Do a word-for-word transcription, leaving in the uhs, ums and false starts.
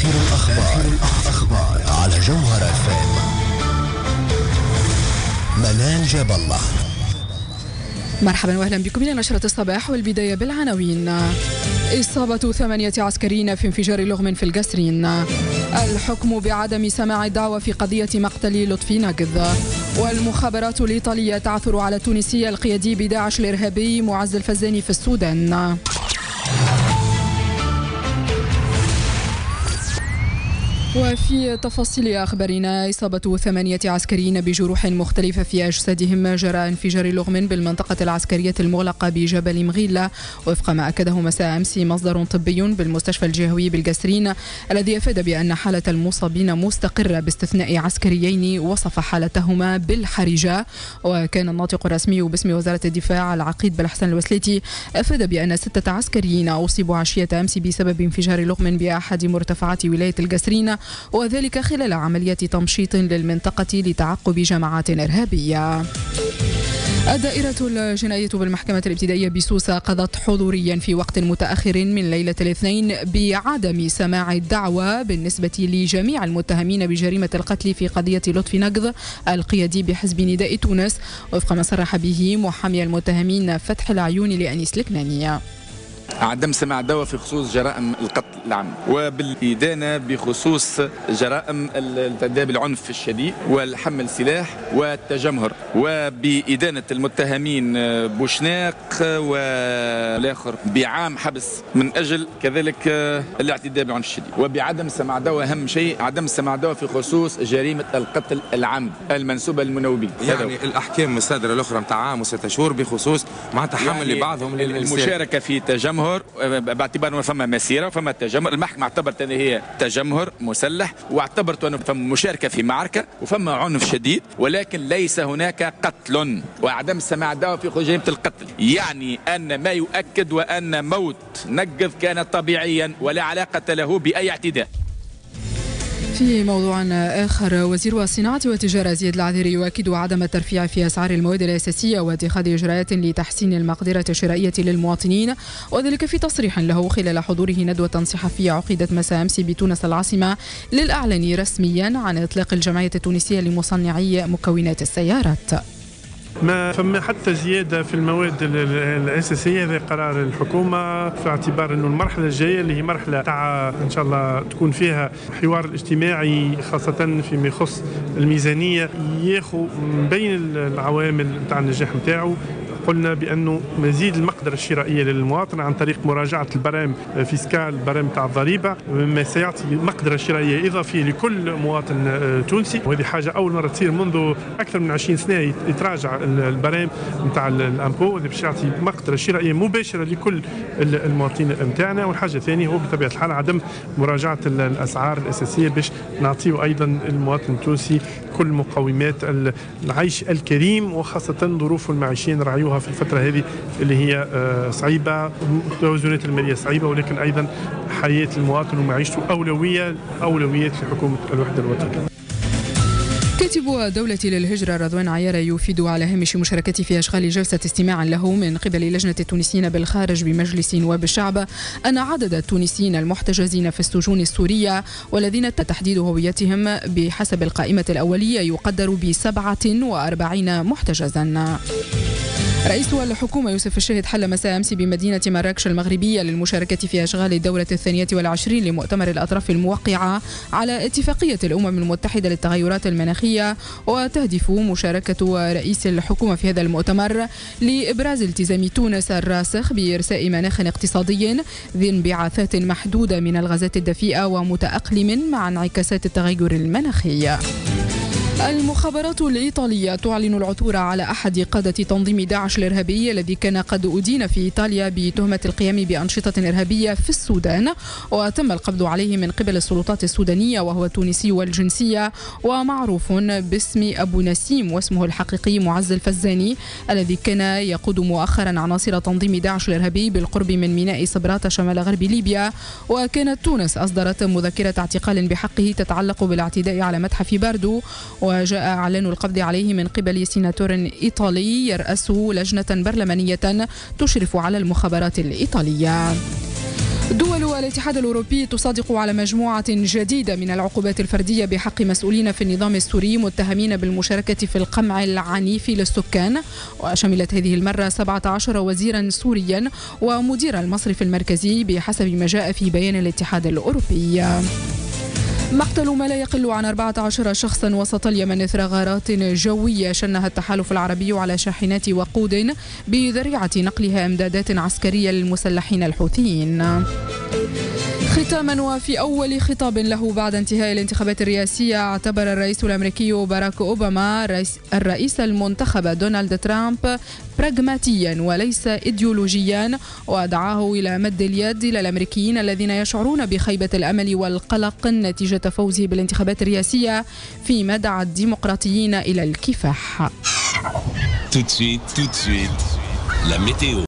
آخر الأخبار, الأخبار على جوهر اف ام. منال جاب الله. مرحبا واهلا بكم الى نشرة الصباح، والبداية بالعناوين. إصابة ثمانية عسكريين في انفجار لغم في القصرين. الحكم بعدم سماع الدعوة في قضية مقتل لطفي نقذ. والمخابرات الإيطالية تعثر على التونسي القيادي بداعش الإرهابي معز الفزاني في السودان. وفي تفاصيل أخبارنا، إصابة ثمانية عسكريين بجروح مختلفة في أجسادهم جراء انفجار لغم بالمنطقة العسكرية المغلقة بجبل مغيلة، وفق ما أكده مساء أمس مصدر طبي بالمستشفى الجهوي بالقصرين، الذي أفاد بأن حالة المصابين مستقرة باستثناء عسكريين وصف حالتهما بالحرجة. وكان الناطق الرسمي باسم وزارة الدفاع العقيد بالحسن الوسليتي أفاد بأن ستة عسكريين أصيبوا عشية أمس بسبب انفجار لغم بأحد مرتفعات ولاية القصرين، وذلك خلال عملية تمشيط للمنطقة لتعقب جماعات إرهابية. الدائرة الجنائية بالمحكمة الابتدائية بسوسة قضت حضوريا في وقت متأخر من ليلة الاثنين بعدم سماع الدعوة بالنسبة لجميع المتهمين بجريمة القتل في قضية لطفي نقذ القيادي بحزب نداء تونس، وفق ما صرح به محامي المتهمين فتح العيون لأنيس الكنانية. عدم سماع الدعوة في خصوص جرائم القتل العمد، وبالإدانة بخصوص جرائم الارتداد بالعنف الشديد والحمل سلاح والتجمهر، وبإدانة المتهمين بوشناق والآخر بعام حبس من أجل كذلك الاعتداء بالعنف الشديد، وبعدم سماع دعوة. أهم شيء عدم سماع دعوة في خصوص جريمة القتل العمد المنسوبة للمنوبين. يعني الأحكام الصادرة الأخرى متاع عام وستة شهور بخصوص مع تحمل يعني لبعضهم المشاركة في تجمهر باعتبار انه فما مسيره فما تجمهر. المحكمه اعتبرت ان هي تجمهر مسلح، واعتبرت انه فما مشاركه في معركه وفما عنف شديد، ولكن ليس هناك قتل. وعدم سماع دعوة في جريمه القتل يعني ان ما يؤكد وان موت نقذ كان طبيعيا ولا علاقه له باي اعتداء. في موضوع آخر، وزير الصناعة والتجارة زياد العذيري يؤكد عدم الترفيع في أسعار المواد الأساسية واتخاذ إجراءات لتحسين المقدرة الشرائية للمواطنين، وذلك في تصريح له خلال حضوره ندوة صحفية عقدت مساء أمس بتونس العاصمة للإعلان رسميا عن إطلاق الجمعية التونسية لمصنعي مكونات السيارات. ما فما حتى زيادة في المواد الأساسية، هذا قرار الحكومة في اعتبار أنه المرحلة الجاية اللي هي مرحلة تاع إن شاء الله تكون فيها حوار اجتماعي خاصة فيما يخص الميزانية، ياخو بين العوامل تاع النجاح متاعه. قلنا بأنه مزيد المقدرة الشرائية للمواطن عن طريق مراجعة البرامج فيسكال، البرامج تاع الضريبة، مما سيعطي مقدرة شرائية إضافية لكل مواطن تونسي، وهذه حاجة أول مرة تصير منذ أكثر من عشرين سنة يتراجع البرامج نتاع الأمبو، وهذا باش يعطي مقدرة شرائية مباشرة لكل المواطنين نتاعنا. والحاجة الثانية هو بطبيعة الحال عدم مراجعة الأسعار الأساسية باش نعطيه أيضا المواطن التونسي كل مقومات العيش الكريم، وخاصة ظروفه المعيشية نراعيوها في الفترة هذه اللي هي صعيبة، التوازنات المالية صعيبة، ولكن أيضا حياة المواطن ومعيشته أولوية أولويات لحكومة الوحدة الوطنية. كاتب دولة للهجرة رضوان عيارة يفيد على هامش مشاركته في أشغال جلسة استماع له من قبل لجنة التونسيين بالخارج بمجلس نواب الشعب أن عدد التونسيين المحتجزين في السجون السورية والذين تحديد هويتهم بحسب القائمة الأولية يقدر بسبعة وأربعين محتجزا. رئيس الحكومة يوسف الشاهد حل مساء أمس بمدينة مراكش المغربية للمشاركة في أشغال الدورة الثانية والعشرين لمؤتمر الأطراف الموقعة على اتفاقية الأمم المتحدة للتغيرات المناخية، وتهدف مشاركة رئيس الحكومة في هذا المؤتمر لإبراز التزام تونس الراسخ بإرساء مناخ اقتصادي ذي انبعاثات محدودة من الغازات الدفيئة ومتأقلم مع انعكاسات التغير المناخي. المخابرات الإيطالية تعلن العثور على أحد قادة تنظيم داعش الإرهابي الذي كان قد أدين في إيطاليا بتهمة القيام بأنشطة إرهابية في السودان، وتم القبض عليه من قبل السلطات السودانية، وهو تونسي والجنسية ومعروف باسم أبو نسيم، واسمه الحقيقي معز الفزاني، الذي كان يقود مؤخرا عناصر تنظيم داعش الإرهابي بالقرب من ميناء صبراتة شمال غرب ليبيا. وكانت تونس أصدرت مذكرة اعتقال بحقه تتعلق بالاعتداء على متحف باردو، وجاء إعلان القبض عليه من قبل سيناتور إيطالي يرأس لجنة برلمانية تشرف على المخابرات الإيطالية. دول والاتحاد الأوروبي تصادق على مجموعة جديدة من العقوبات الفردية بحق مسؤولين في النظام السوري متهمين بالمشاركة في القمع العنيف للسكان، وشملت هذه المرة سبعة عشر وزيرا سوريا ومدير المصرف المركزي بحسب ما جاء في بيان الاتحاد الأوروبي. مقتل ما لا يقل عن أربعة عشر شخصا وسط اليمن إثر غارات جوية شنها التحالف العربي على شاحنات وقود بذريعة نقلها إمدادات عسكرية للمسلحين الحوثيين. ختاما، وفي أول خطاب له بعد انتهاء الانتخابات الرئاسية، اعتبر الرئيس الأمريكي باراك أوباما الرئيس المنتخب دونالد ترامب براغماتيا وليس إيديولوجيا، ودعاه إلى مد اليد إلى الأمريكيين الذين يشعرون بخيبة الأمل والقلق نتيجة فوزه بالانتخابات الرئاسية، فيما دعا الديمقراطيين إلى الكفاح. Tout de suite, tout de suite, la météo.